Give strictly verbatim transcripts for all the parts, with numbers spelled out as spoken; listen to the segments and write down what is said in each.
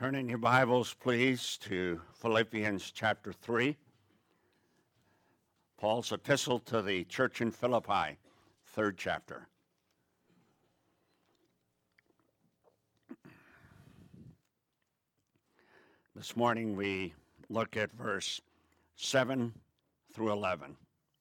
Turn in your Bibles, please, to Philippians chapter three. Paul's epistle to the church in Philippi, third chapter. This morning we look at verse seven through eleven.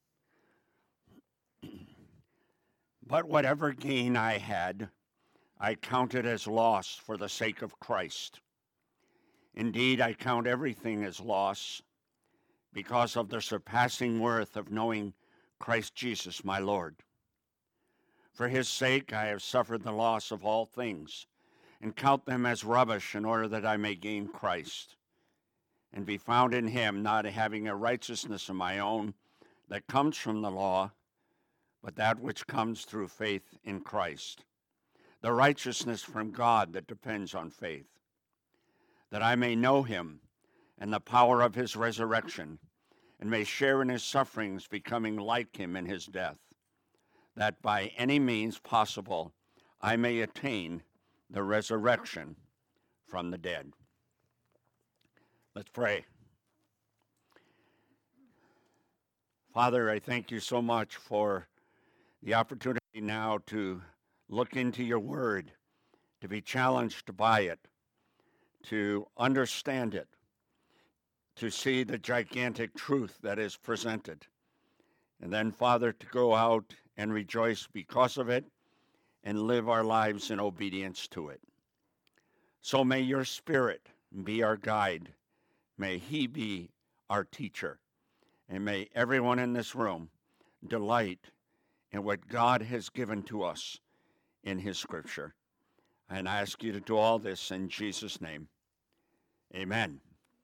But whatever gain I had, I counted as loss for the sake of Christ. Indeed, I count everything as loss because of the surpassing worth of knowing Christ Jesus my Lord. For his sake I have suffered the loss of all things, and count them as rubbish in order that I may gain Christ, and be found in him, not having a righteousness of my own that comes from the law, but that which comes through faith in Christ, the righteousness from God that depends on faith, that I may know him and the power of his resurrection, and may share in his sufferings, becoming like him in his death, that by any means possible I may attain the resurrection from the dead. Let's pray. Father, I thank you so much for the opportunity now to look into your word, to be challenged by it, to understand it, to see the gigantic truth that is presented, and then, Father, to go out and rejoice because of it and live our lives in obedience to it. So may your Spirit be our guide. May he be our teacher. And may everyone in this room delight in what God has given to us in his Scripture. And I ask you to do all this in Jesus' name. Amen.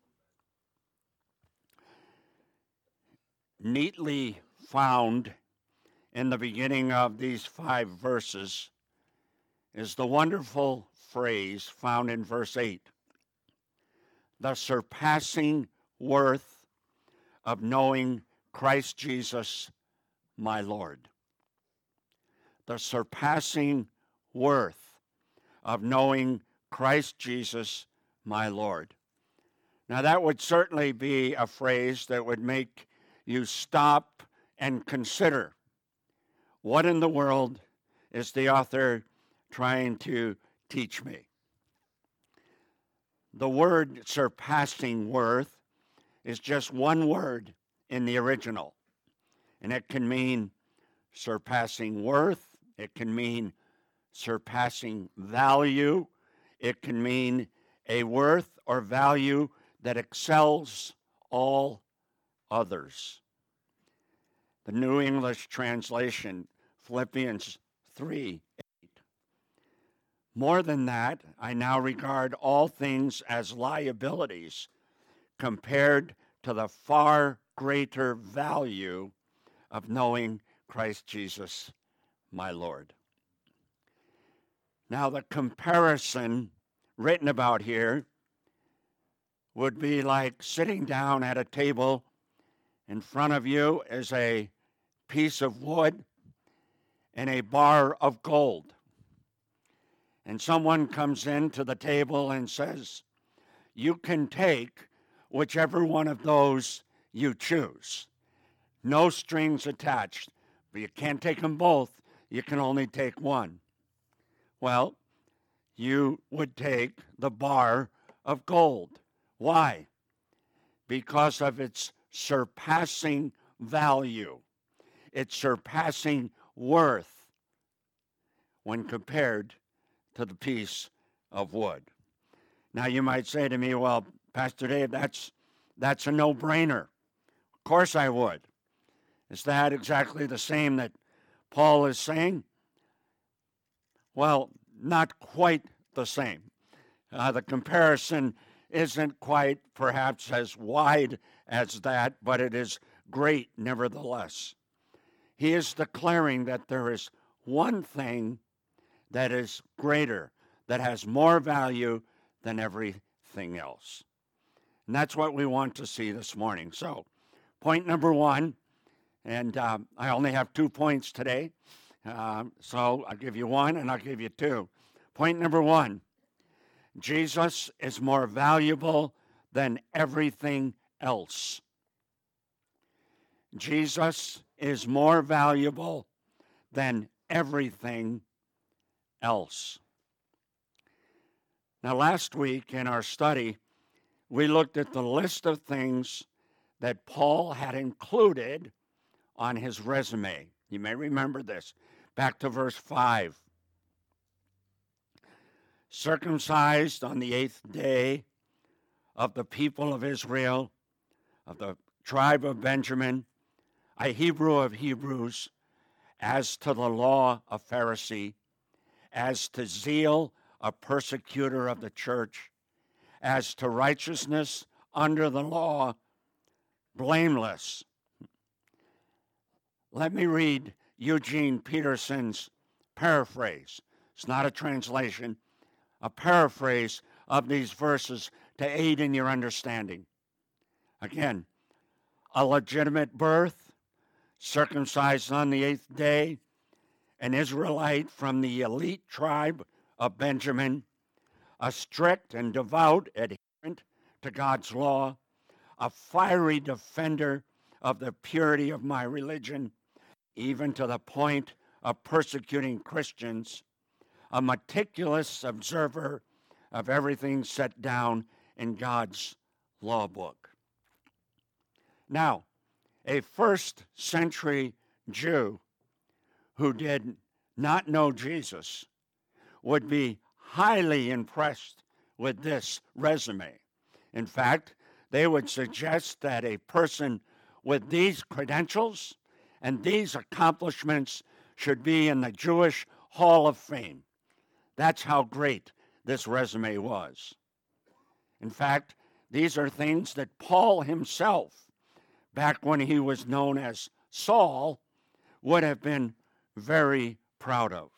Neatly found in the beginning of these five verses is the wonderful phrase found in verse eight. The surpassing worth of knowing Christ Jesus, my Lord. The surpassing worth of knowing Christ Jesus, my Lord. Now, that would certainly be a phrase that would make you stop and consider, what in the world is the author trying to teach me? The word surpassing worth is just one word in the original, and it can mean surpassing worth, it can mean surpassing value, it can mean a worth or value that excels all others. The New English Translation, Philippians three eight. More than that, I now regard all things as liabilities compared to the far greater value of knowing Christ Jesus, my Lord. Now, the comparison written about here would be like sitting down at a table. In front of you is a piece of wood and a bar of gold. And someone comes in to the table and says, you can take whichever one of those you choose. No strings attached, but you can't take them both. You can only take one. Well, you would take the bar of gold. Why? Because of its surpassing value, its surpassing worth when compared to the piece of wood. Now you might say to me, well, Pastor Dave, that's that's a no-brainer. Of course I would. Is that exactly the same that Paul is saying? Well, not quite the same. Uh, the comparison isn't quite perhaps as wide as that, but it is great nevertheless. He is declaring that there is one thing that is greater, that has more value than everything else. And that's what we want to see this morning. So, point number one, and uh, I only have two points today, uh, so I'll give you one and I'll give you two. Point number one, Jesus is more valuable than everything else. Jesus is more valuable than everything else. Now, last week in our study, we looked at the list of things that Paul had included on his resume. You may remember this. Back to verse five. Circumcised on the eighth day, of the people of Israel, of the tribe of Benjamin, a Hebrew of Hebrews, as to the law, a Pharisee, as to zeal, a persecutor of the church, as to righteousness under the law, blameless. Let me read Eugene Peterson's paraphrase. It's not a translation, a paraphrase of these verses to aid in your understanding. Again, a legitimate birth, circumcised on the eighth day, an Israelite from the elite tribe of Benjamin, a strict and devout adherent to God's law, a fiery defender of the purity of my religion, even to the point of persecuting Christians, a meticulous observer of everything set down in God's law book. Now, a first century Jew who did not know Jesus would be highly impressed with this resume. In fact, they would suggest that a person with these credentials and these accomplishments should be in the Jewish Hall of Fame. That's how great this resume was. In fact, these are things that Paul himself, back when he was known as Saul, would have been very proud of.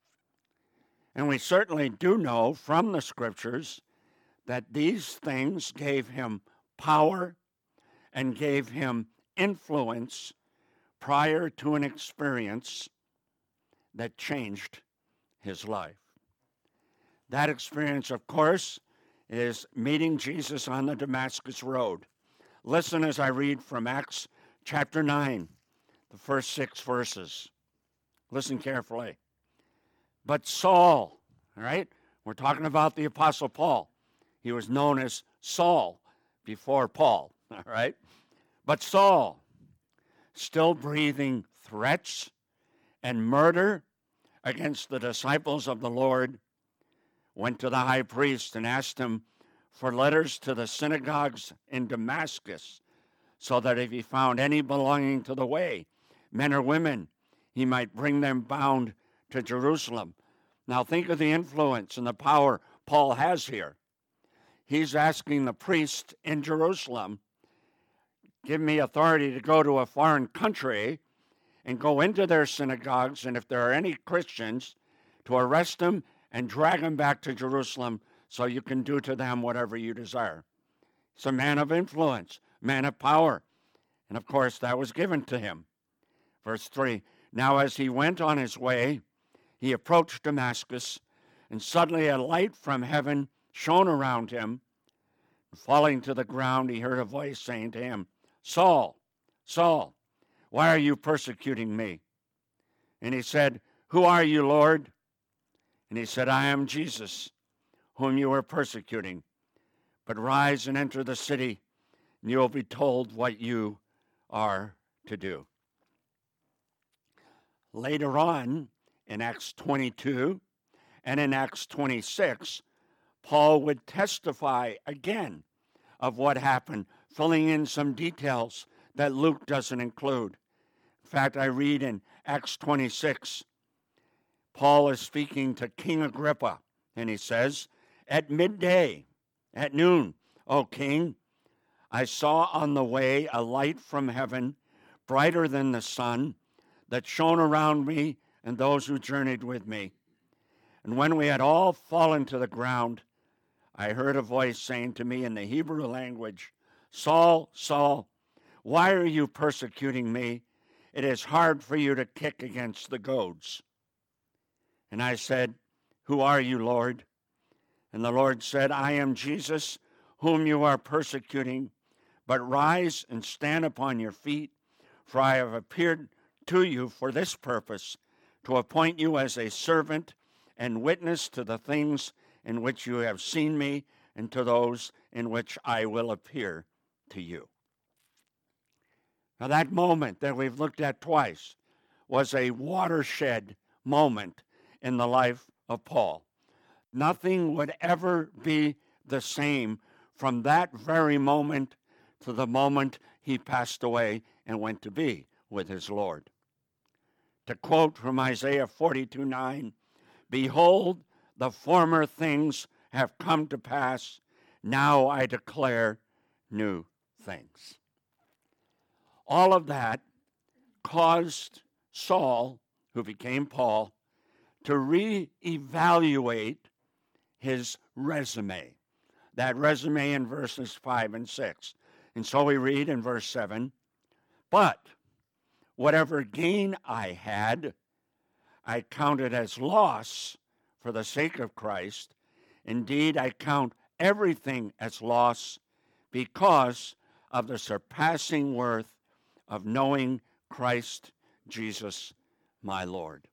And we certainly do know from the scriptures that these things gave him power and gave him influence prior to an experience that changed his life. That experience, of course, is meeting Jesus on the Damascus Road. Listen as I read from Acts chapter nine, the first six verses. Listen carefully. But Saul, all right, we're talking about the Apostle Paul. He was known as Saul before Paul, all right? But Saul, still breathing threats and murder against the disciples of the Lord, went to the high priest and asked him for letters to the synagogues in Damascus, so that if he found any belonging to the way, men or women, he might bring them bound to Jerusalem. Now think of the influence and the power Paul has here. He's asking the priest in Jerusalem, give me authority to go to a foreign country and go into their synagogues, and if there are any Christians, to arrest them and drag them back to Jerusalem so you can do to them whatever you desire. He's a man of influence, man of power. And of course, that was given to him. Verse three, now as he went on his way, he approached Damascus, and suddenly a light from heaven shone around him. Falling to the ground, he heard a voice saying to him, Saul, Saul, why are you persecuting me? And he said, who are you, Lord? And he said, I am Jesus, whom you are persecuting. But rise and enter the city, and you will be told what you are to do. Later on, in Acts twenty-two and in Acts twenty-six, Paul would testify again of what happened, filling in some details that Luke doesn't include. In fact, I read in Acts twenty-six, Paul is speaking to King Agrippa, and he says, at midday, at noon, O king, I saw on the way a light from heaven, brighter than the sun, that shone around me and those who journeyed with me. And when we had all fallen to the ground, I heard a voice saying to me in the Hebrew language, Saul, Saul, why are you persecuting me? It is hard for you to kick against the goads. And I said, who are you, Lord? And the Lord said, I am Jesus, whom you are persecuting, but rise and stand upon your feet, for I have appeared to you for this purpose, to appoint you as a servant and witness to the things in which you have seen me, and to those in which I will appear to you. Now, that moment that we've looked at twice was a watershed moment in the life of Paul. Nothing would ever be the same from that very moment to the moment he passed away and went to be with his Lord. To quote from Isaiah forty-two nine, behold, the former things have come to pass. Now I declare new things. All of that caused Saul, who became Paul, to reevaluate his resume. That resume in verses five and six. And so we read in verse seven, but whatever gain I had, I counted as loss for the sake of Christ. Indeed, I count everything as loss because of the surpassing worth of knowing Christ Jesus my Lord.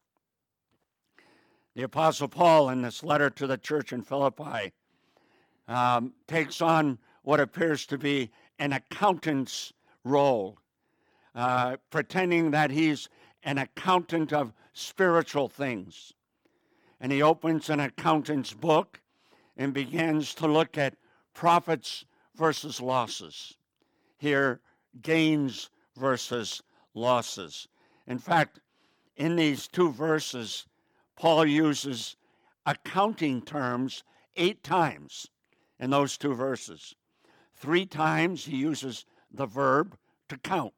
The Apostle Paul, in this letter to the church in Philippi, um, takes on what appears to be an accountant's role, uh, pretending that he's an accountant of spiritual things. And he opens an accountant's book and begins to look at profits versus losses. Here, gains versus losses. In fact, in these two verses, Paul uses accounting terms eight times in those two verses. Three times he uses the verb to count.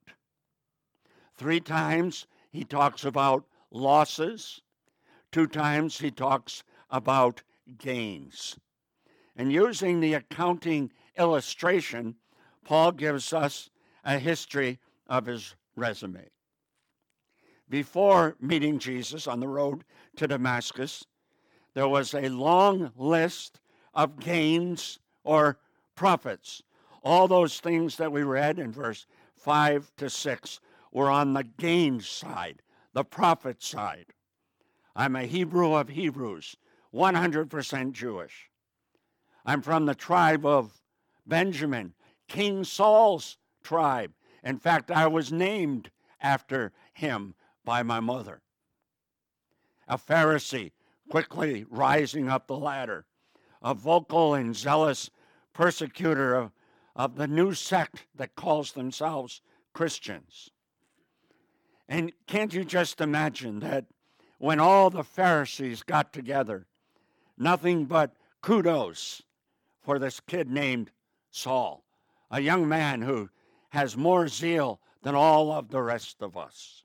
Three times he talks about losses. Two times he talks about gains. And using the accounting illustration, Paul gives us a history of his resume. Before meeting Jesus on the road to Damascus, there was a long list of gains or profits. All those things that we read in verse five to six were on the gain side, the profit side. I'm a Hebrew of Hebrews, one hundred percent Jewish. I'm from the tribe of Benjamin, King Saul's tribe. In fact, I was named after him by my mother. A Pharisee, quickly rising up the ladder, a vocal and zealous persecutor of, of the new sect that calls themselves Christians. And can't you just imagine that when all the Pharisees got together, nothing but kudos for this kid named Saul, a young man who has more zeal than all of the rest of us.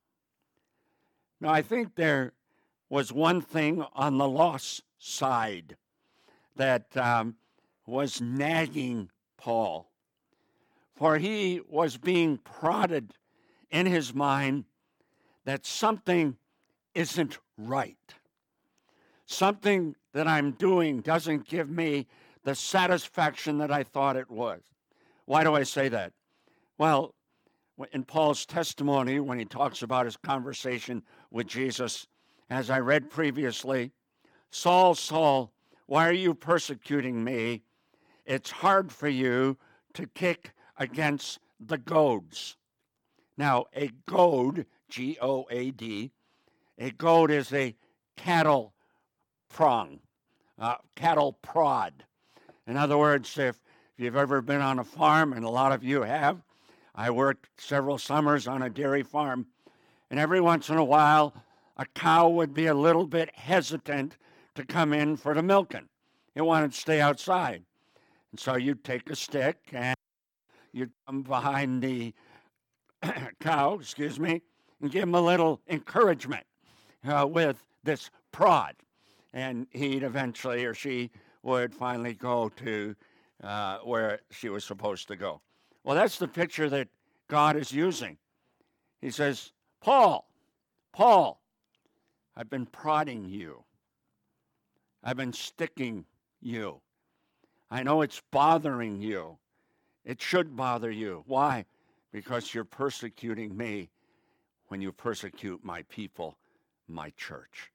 Now, I think there was one thing on the loss side that um, was nagging Paul, for he was being prodded in his mind that something isn't right. Something that I'm doing doesn't give me the satisfaction that I thought it was. Why do I say that? Well, in Paul's testimony, when he talks about his conversation with Jesus, as I read previously, Saul, Saul, why are you persecuting me? It's hard for you to kick against the goads. Now, a goad, G O A D, a goad is a cattle prong, uh, cattle prod. In other words, if you've ever been on a farm, and a lot of you have, I worked several summers on a dairy farm, and every once in a while, a cow would be a little bit hesitant to come in for the milking. It wanted to stay outside. And so you'd take a stick and you'd come behind the cow, excuse me, and give him a little encouragement uh, with this prod. And he'd eventually, or she would finally go to uh, where she was supposed to go. Well, that's the picture that God is using. He says, Paul, Paul, I've been prodding you. I've been sticking you. I know it's bothering you. It should bother you. Why? Because you're persecuting me when you persecute my people, my church.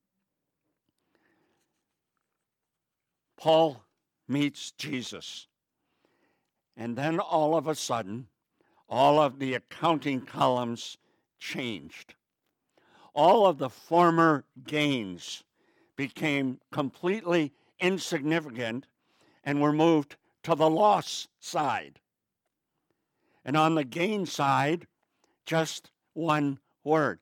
Paul meets Jesus. And then all of a sudden, all of the accounting columns changed. All of the former gains became completely insignificant and were moved to the loss side. And on the gain side, just one word: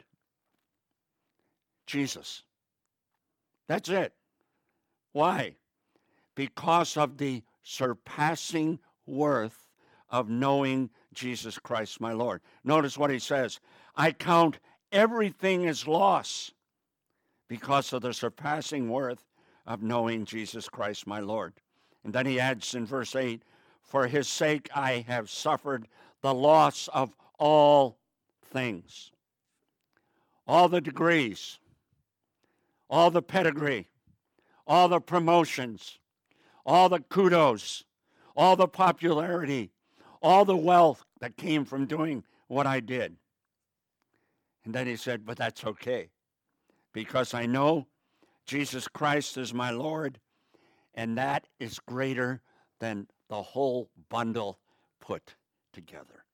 Jesus. That's it. Why? Because of the surpassing worth of knowing Jesus Christ, my Lord. Notice what he says: I count everything as loss because of the surpassing worth of knowing Jesus Christ, my Lord. And then he adds in verse eight, for his sake I have suffered the loss of all things. All the degrees, all the pedigree, all the promotions, all the kudos, all the popularity, all the wealth that came from doing what I did. And then he said, but that's okay, because I know Jesus Christ is my Lord, and that is greater than the whole bundle put together.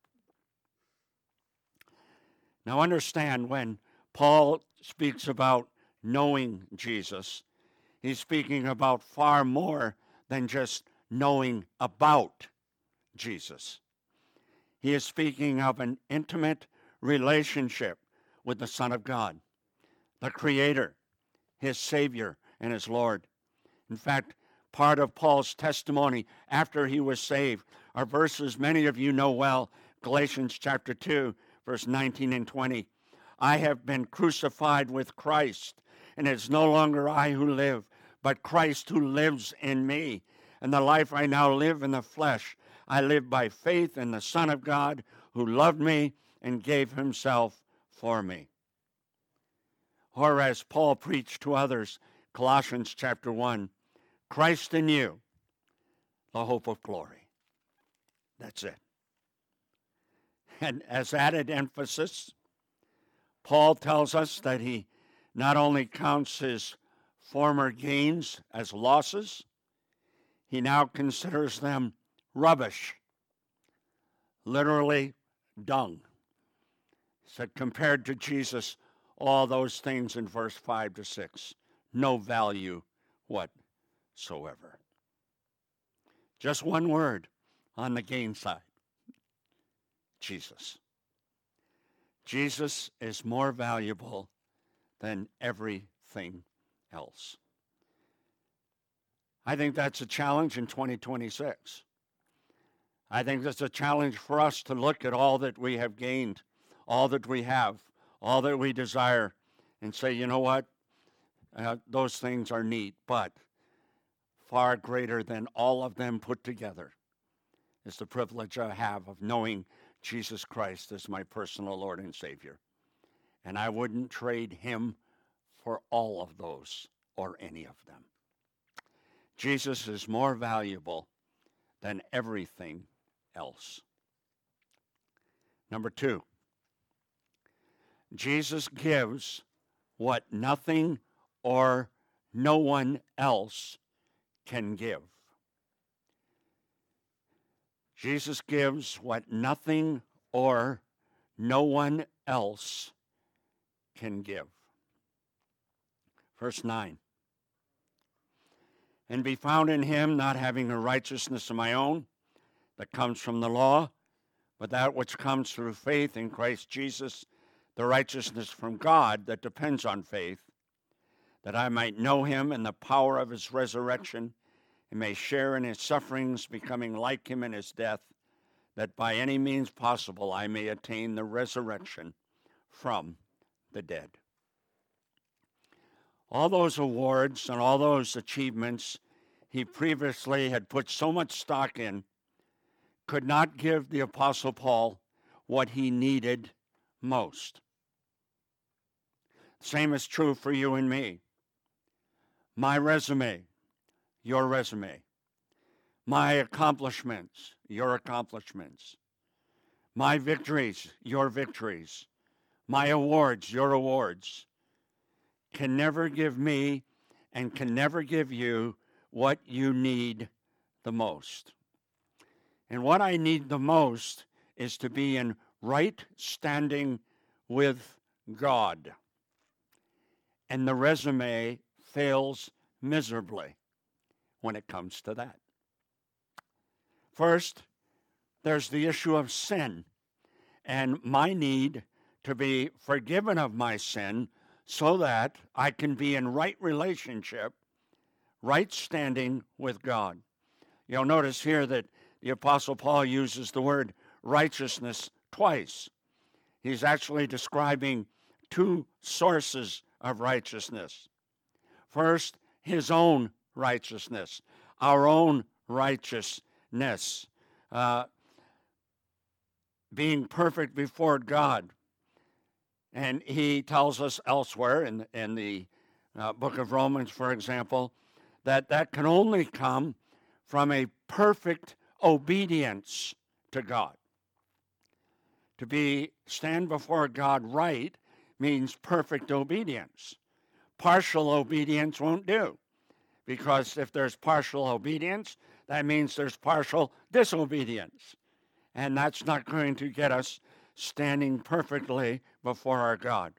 Now understand, when Paul speaks about knowing Jesus, he's speaking about far more than just knowing about Jesus. He is speaking of an intimate relationship with the Son of God, the Creator, his Savior, and his Lord. In fact, part of Paul's testimony after he was saved are verses many of you know well, Galatians chapter two, verse nineteen and twenty. I have been crucified with Christ, and it's no longer I who live, but Christ who lives in me. And the life I now live in the flesh, I live by faith in the Son of God who loved me and gave himself for me. Or as Paul preached to others, Colossians chapter one, Christ in you, the hope of glory. That's it. And as added emphasis, Paul tells us that he not only counts his former gains as losses, he now considers them rubbish, literally dung. He said, compared to Jesus, all those things in verse five to six, no value whatsoever. Just one word on the gain side: Jesus. Jesus is more valuable than everything else. I think that's a challenge in twenty twenty-six. I think that's a challenge for us to look at all that we have gained, all that we have, all that we desire, and say, you know what? Uh, those things are neat, but far greater than all of them put together is the privilege I have of knowing Jesus Christ as my personal Lord and Savior. And I wouldn't trade him for all of those or any of them. Jesus is more valuable than everything else. Number two, Jesus gives what nothing or no one else can give. Jesus gives what nothing or no one else can give. Verse nine. And be found in him, not having a righteousness of my own that comes from the law, but that which comes through faith in Christ Jesus, the righteousness from God that depends on faith, that I might know him and the power of his resurrection, and may share in his sufferings, becoming like him in his death, that by any means possible I may attain the resurrection from the dead. All those awards and all those achievements he previously had put so much stock in could not give the Apostle Paul what he needed most. Same is true for you and me. My resume, your resume. My accomplishments, your accomplishments. My victories, your victories. My awards, your awards. Can never give me and can never give you what you need the most. And what I need the most is to be in right standing with God. And the resume fails miserably when it comes to that. First, there's the issue of sin and my need to be forgiven of my sin so that I can be in right relationship, right standing with God. You'll notice here that the Apostle Paul uses the word righteousness twice. He's actually describing two sources of righteousness. First, his own righteousness, our own righteousness, uh, being perfect before God. And he tells us elsewhere in, in the uh, book of Romans, for example, that that can only come from a perfect obedience to God. To be stand before God right means perfect obedience. Partial obedience won't do, because if there's partial obedience, that means there's partial disobedience. And that's not going to get us standing perfectly before our God.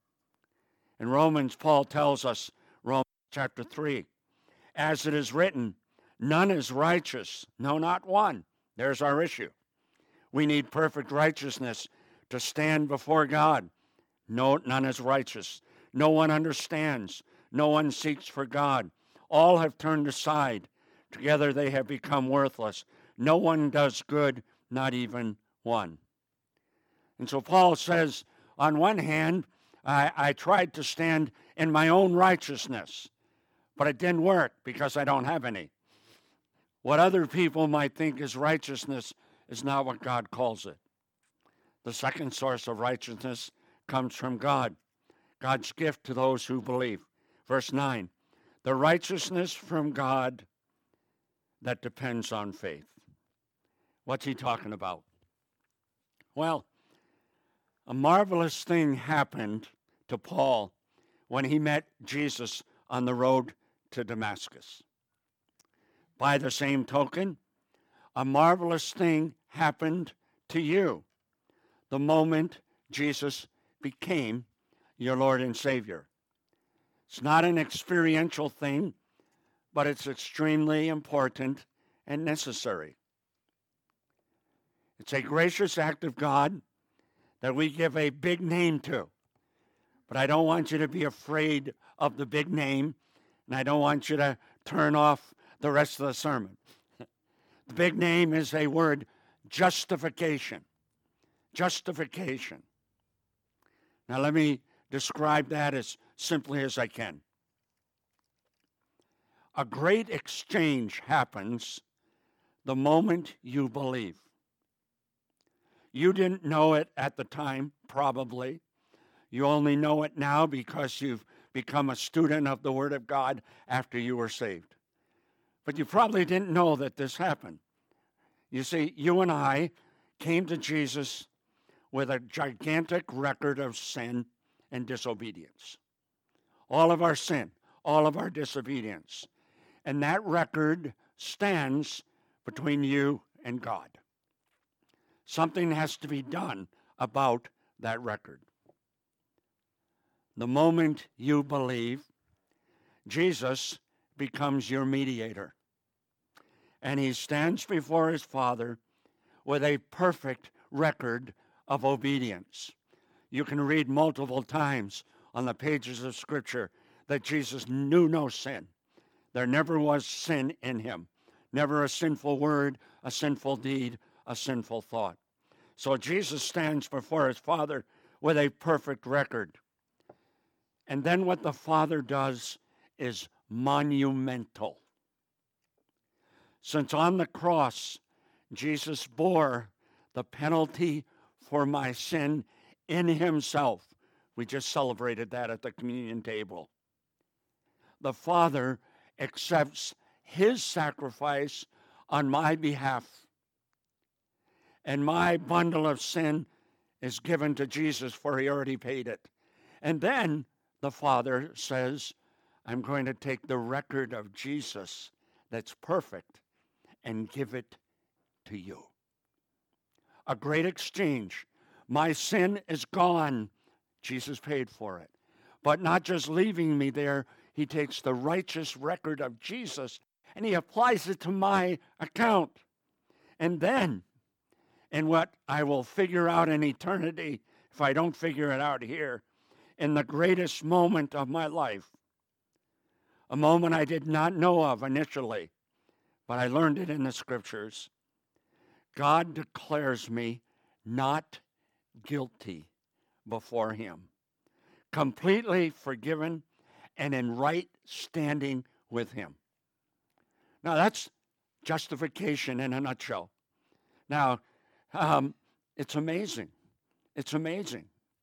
In Romans, Paul tells us, Romans chapter three, as it is written, none is righteous, no, not one. There's our issue. We need perfect righteousness to stand before God. No, none is righteous. No one understands. No one seeks for God. All have turned aside. Together they have become worthless. No one does good, not even one. And so Paul says, on one hand, I, I tried to stand in my own righteousness, but it didn't work because I don't have any. What other people might think is righteousness is not what God calls it. The second source of righteousness comes from God, God's gift to those who believe. Verse nine, the righteousness from God that depends on faith. What's he talking about? Well, a marvelous thing happened to Paul when he met Jesus on the road to Damascus. By the same token, a marvelous thing happened to you the moment Jesus became your Lord and Savior. It's not an experiential thing, but it's extremely important and necessary. It's a gracious act of God that we give a big name to. But I don't want you to be afraid of the big name, and I don't want you to turn off the rest of the sermon. The big name is a word, justification. Justification. Now let me describe that as simply as I can. A great exchange happens the moment you believe. You didn't know it at the time, probably. You only know it now because you've become a student of the Word of God after you were saved. But you probably didn't know that this happened. You see, you and I came to Jesus with a gigantic record of sin and disobedience. All of our sin, all of our disobedience. And that record stands between you and God. Something has to be done about that record. The moment you believe, Jesus becomes your mediator. And he stands before his Father with a perfect record of obedience. You can read multiple times on the pages of Scripture that Jesus knew no sin. There never was sin in him. Never a sinful word, a sinful deed, a sinful thought. So Jesus stands before his Father with a perfect record. And then what the Father does is monumental. Since on the cross, Jesus bore the penalty for my sin in himself. We just celebrated that at the communion table. the Father accepts his sacrifice on my behalf. And my bundle of sin is given to Jesus, for he already paid it. And then the Father says, I'm going to take the record of Jesus that's perfect and give it to you. A great exchange. My sin is gone. Jesus paid for it. But not just leaving me there, he takes the righteous record of Jesus and he applies it to my account. And then, in what I will figure out in eternity, if I don't figure it out here, in the greatest moment of my life, a moment I did not know of initially, but I learned it in the scriptures, God declares me not guilty before him, completely forgiven and in right standing with him. Now that's justification in a nutshell. Now, um, it's amazing. It's amazing.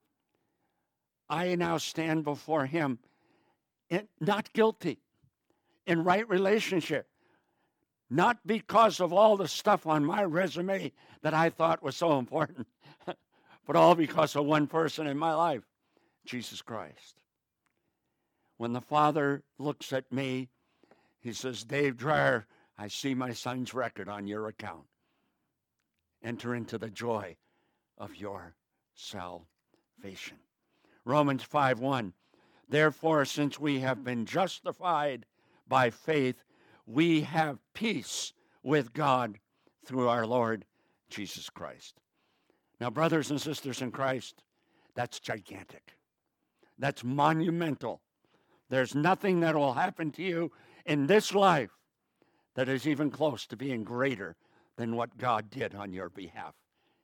I now stand before him in, not guilty, in right relationship, not because of all the stuff on my resume that I thought was so important, but all because of one person in my life, Jesus Christ. When the Father looks at me, he says, Dave Dreyer, I see my son's record on your account. Enter into the joy of your salvation. Romans five one, therefore, since we have been justified by faith, we have peace with God through our Lord Jesus Christ. Now, brothers and sisters in Christ, that's gigantic. That's monumental. There's nothing that will happen to you in this life that is even close to being greater than what God did on your behalf.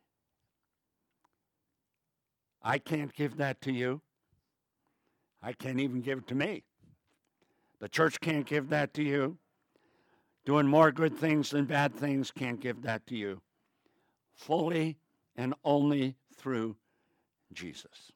I can't give that to you. I can't even give it to me. The church can't give that to you. Doing more good things than bad things can't give that to you. Fully and only through Jesus.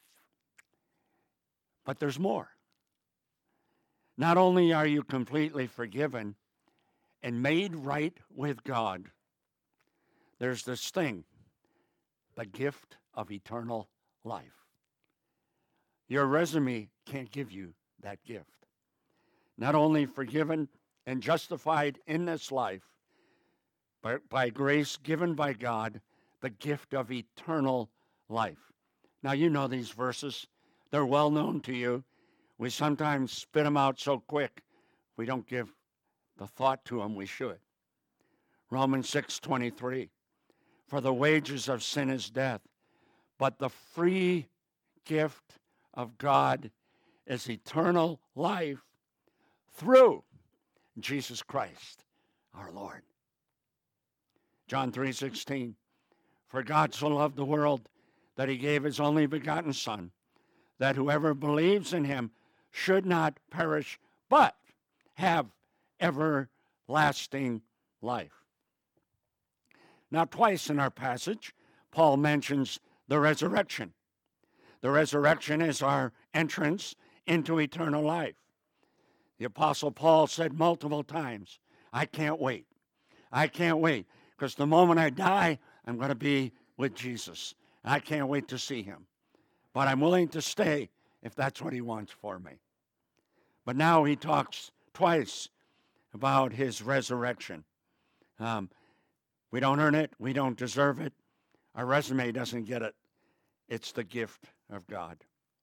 But there's more. Not only are you completely forgiven and made right with God, there's this thing, the gift of eternal life. Your resume can't give you that gift. Not only forgiven and justified in this life, but by grace given by God, the gift of eternal life. Now, you know these verses. They're well known to you. We sometimes spit them out so quick, we don't give the thought to them we should. Romans six twenty-three, for the wages of sin is death, but the free gift of God is eternal life through Jesus Christ, our Lord. John three sixteen, for God so loved the world that he gave his only begotten Son, that whoever believes in him should not perish, but have everlasting life. Now, twice in our passage, Paul mentions the resurrection. The resurrection is our entrance into eternal life. The Apostle Paul said multiple times, I can't wait. I can't wait, because the moment I die, I'm going to be with Jesus. I can't wait to see him. But I'm willing to stay if that's what he wants for me. But now he talks twice about his resurrection. Um, we don't earn it. We don't deserve it. Our resume doesn't get it. It's the gift of God.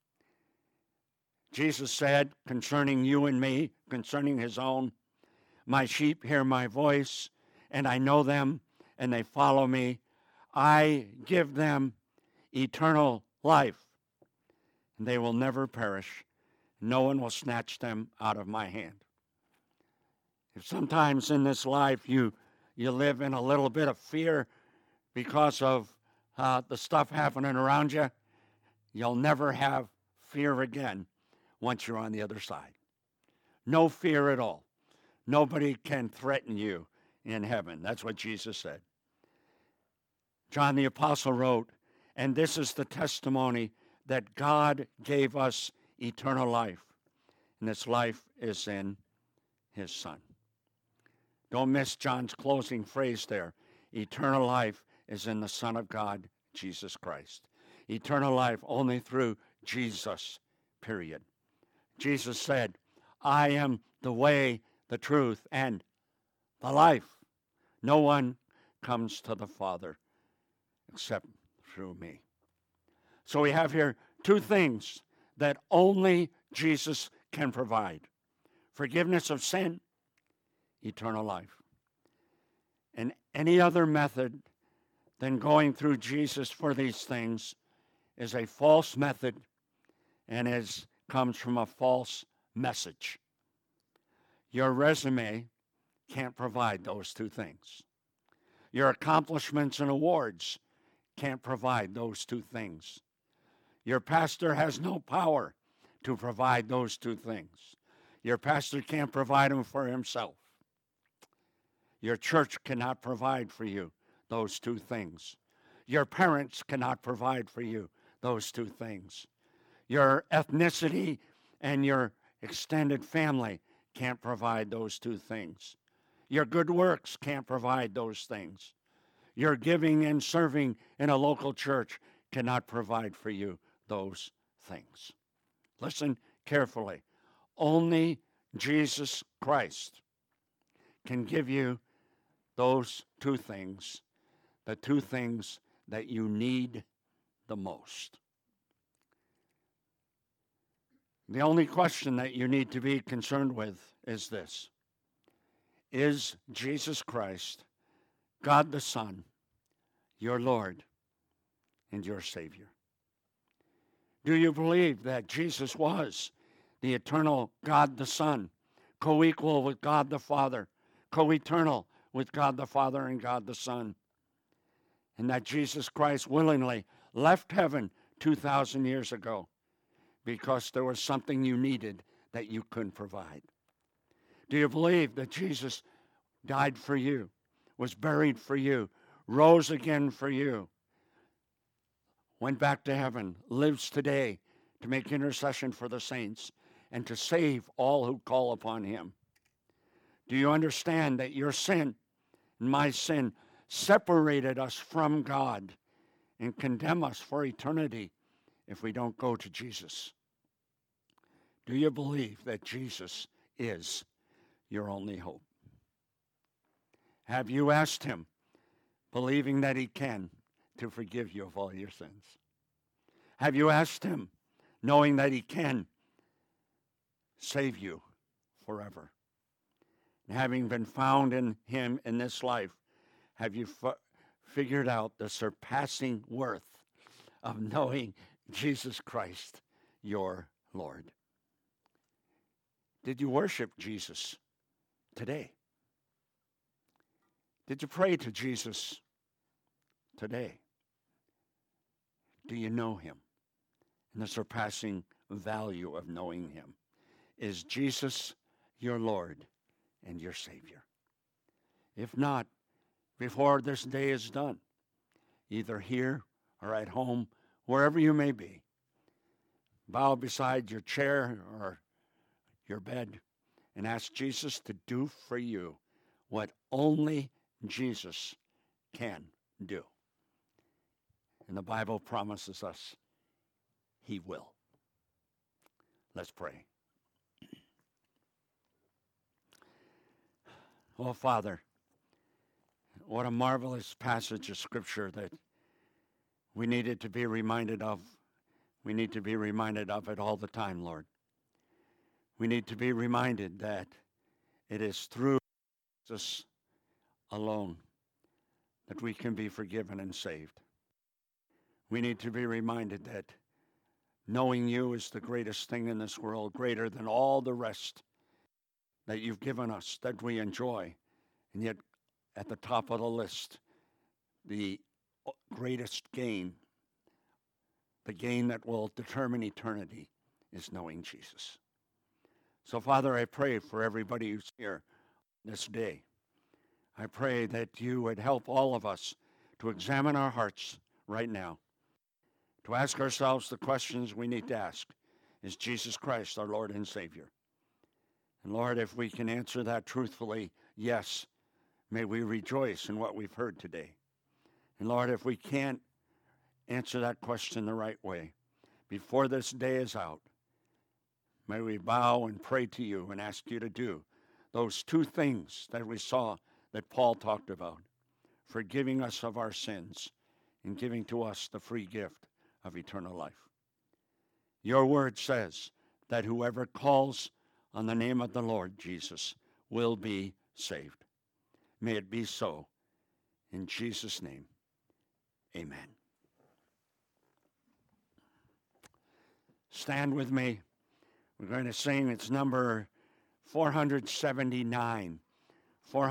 Jesus said concerning you and me, concerning his own, my sheep hear my voice, and I know them, and they follow me. I give them eternal life, and they will never perish. No one will snatch them out of my hand. If sometimes in this life you, you live in a little bit of fear because of uh, the stuff happening around you, you'll never have fear again once you're on the other side. No fear at all. Nobody can threaten you in heaven. That's what Jesus said. John the Apostle wrote, and this is the testimony that God gave us eternal life, And this life is in his Son. Don't miss John's closing phrase there. Eternal life is in the Son of God, Jesus Christ. Eternal life only through Jesus, period. Jesus said, I am the way, the truth, and the life. No one comes to the Father except through me. So we have here two things that only Jesus can provide. Forgiveness of sin, eternal life. And any other method than going through Jesus for these things is a false method and is comes from a false message. Your resume can't provide those two things. Your accomplishments and awards can't provide those two things. Your pastor has no power to provide those two things. Your pastor can't provide them for himself. Your church cannot provide for you those two things. Your parents cannot provide for you those two things. Your ethnicity and your extended family can't provide those two things. Your good works can't provide those things. Your giving and serving in a local church cannot provide for you those things. Listen carefully. Only Jesus Christ can give you those two things, the two things that you need the most. The only question that you need to be concerned with is this. Is Jesus Christ, God the Son, your Lord and your Savior? Do you believe that Jesus was the eternal God the Son, co-equal with God the Father, co-eternal with God the Father and God the Son, and that Jesus Christ willingly left heaven two thousand years ago because there was something you needed that you couldn't provide? Do you believe that Jesus died for you, was buried for you, rose again for you, went back to heaven, lives today to make intercession for the saints and to save all who call upon him? Do you understand that your sin and my sin separated us from God and condemn us for eternity if we don't go to Jesus? Do you believe that Jesus is your only hope? Have you asked him, believing that he can, to forgive you of all your sins? Have you asked him, knowing that he can save you forever? And having been found in him in this life, have you f- figured out the surpassing worth of knowing Jesus Christ, your Lord? Did you worship Jesus today? Did you pray to Jesus today? Do you know him and the surpassing value of knowing him? Is Jesus your Lord and your Savior? If not, before this day is done, either here or at home, wherever you may be, bow beside your chair or your bed and ask Jesus to do for you what only Jesus can do. And the Bible promises us he will. Let's pray. Oh, Father, what a marvelous passage of Scripture that we needed to be reminded of. We need to be reminded of it all the time, Lord. We need to be reminded that it is through Jesus alone that we can be forgiven and saved. We need to be reminded that knowing you is the greatest thing in this world, greater than all the rest that you've given us, that we enjoy. And yet, at the top of the list, the greatest gain, the gain that will determine eternity, is knowing Jesus. So, Father, I pray for everybody who's here this day. I pray that you would help all of us to examine our hearts right now, to ask ourselves the questions we need to ask. Is Jesus Christ our Lord and Savior? And Lord, if we can answer that truthfully, yes, may we rejoice in what we've heard today. And Lord, if we can't answer that question the right way, before this day is out, may we bow and pray to you and ask you to do those two things that we saw that Paul talked about, forgiving us of our sins and giving to us the free gift of eternal life. Your word says that whoever calls on the name of the Lord Jesus will be saved. May it be so. In Jesus' name, amen. Stand with me. We're going to sing, it's number four hundred seventy-nine.